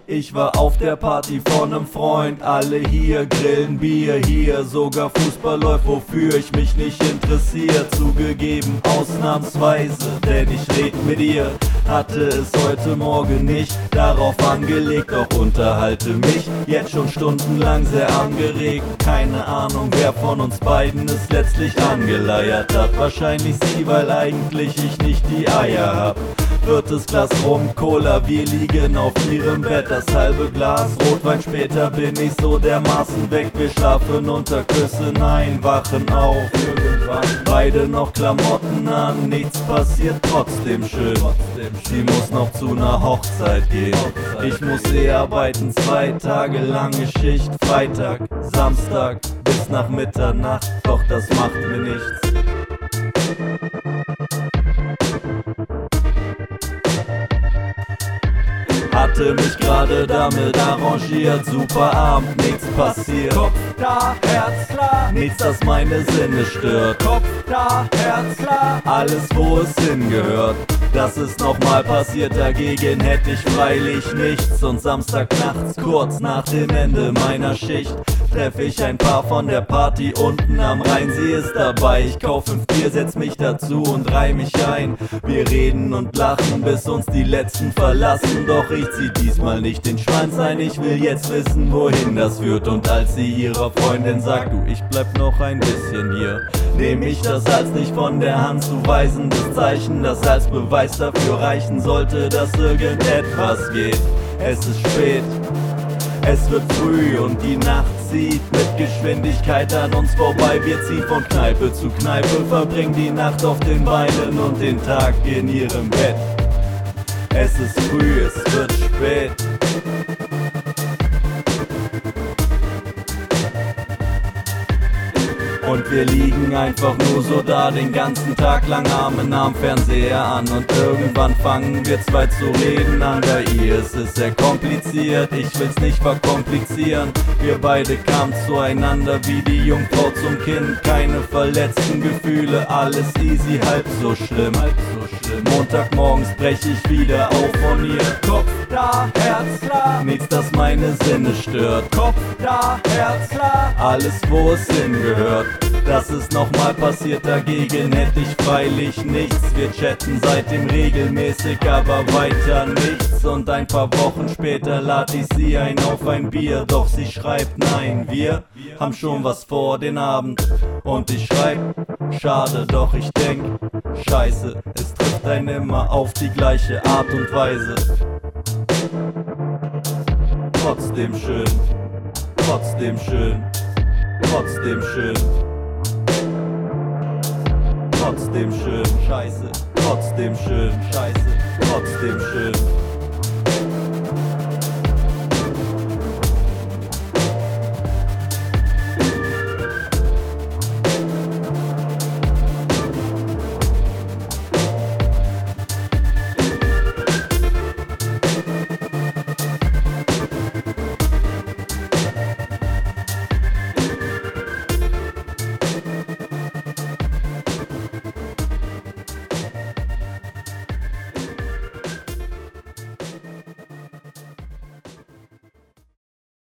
Ich war auf der Party von nem Freund, alle hier grillen Bier, hier sogar Fußball läuft, wofür ich mich nicht interessiere. Zugegeben, ausnahmsweise, denn ich red mit ihr. Hatte es heute Morgen nicht darauf angelegt, doch unterhalte mich jetzt schon stundenlang sehr angeregt. Keine Ahnung, wer von uns beiden es letztlich angeleiert hat. Wahrscheinlich sie, weil eigentlich ich nicht die Eier hab. Viertes Glas Rum, Cola, wir liegen auf ihrem Bett. Das halbe Glas Rotwein, später bin ich so dermaßen weg. Wir schlafen unter Küssen ein, wachen auf irgendwann. Beide noch Klamotten an, nichts passiert, trotzdem schön. Sie muss noch zu ner Hochzeit gehen. Ich muss arbeiten, 2 Tage lange Schicht. Freitag, Samstag bis nach Mitternacht, doch das macht mir nichts. Hatte mich gerade damit arrangiert, super Abend, nichts passiert. Kopf da, Herz klar, nichts, das meine Sinne stört. Kopf da, Herz klar, alles wo es hingehört. Dass es nochmal passiert, dagegen hätte ich freilich nichts. Und Samstagnachts, kurz nach dem Ende meiner Schicht, treffe ich ein Paar von der Party unten am Rhein. Sie ist dabei, ich kauf 5 Bier, setz mich dazu und reih mich ein. Wir reden und lachen, bis uns die Letzten verlassen. Doch ich zieh diesmal nicht den Schwanz ein, ich will jetzt wissen, wohin das führt. Und als sie ihrer Freundin sagt, du, ich bleib noch ein bisschen hier, nehm ich das als nicht von der Hand zu weisendes Zeichen, das als Beweis dafür reichen sollte, dass irgendetwas geht. Es ist spät, es wird früh und die Nacht zieht mit Geschwindigkeit an uns vorbei. Wir ziehen von Kneipe zu Kneipe, verbringen die Nacht auf den Beinen und den Tag in ihrem Bett. Es ist früh, es wird spät. Und wir liegen einfach nur so da, den ganzen Tag lang Arm in Arm, Fernseher an. Und irgendwann fangen wir zwei zu reden an. Bei ihr ist es sehr kompliziert, ich will's nicht verkomplizieren. Wir beide kamen zueinander wie die Jungfrau zum Kind. Keine verletzten Gefühle, alles easy, halb so schlimm. Montagmorgens brech ich wieder auf von ihr. Kopf da, Herz klar, nichts, das meine Sinne stört. Kopf da, Herz klar, alles wo es hingehört. Dass es nochmal passiert, dagegen hätte ich freilich nichts. Wir chatten seitdem regelmäßig, aber weiter nichts. Und ein paar Wochen später lad ich sie ein auf ein Bier. Doch sie schreibt, nein, wir haben schon was vor den Abend. Und ich schreib, schade, doch ich denk, scheiße, es trifft einen immer auf die gleiche Art und Weise. Trotzdem schön, trotzdem schön, trotzdem schön. Trotzdem schön, scheiße, trotzdem schön, scheiße, trotzdem schön.